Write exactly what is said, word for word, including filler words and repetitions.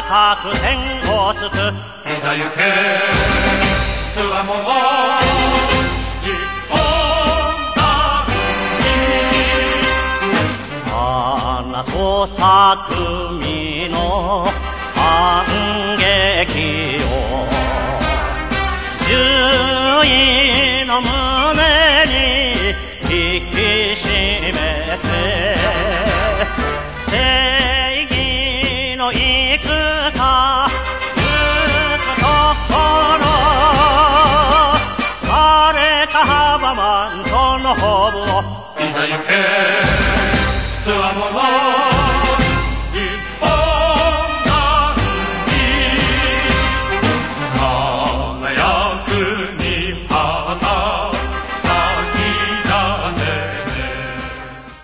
作戦をつくいざ行けつわもの一本花と咲く実の反撃を獣医の胸に引き締めて正義の戦打つところ枯れた浜マントのホブをいざ行けつわもの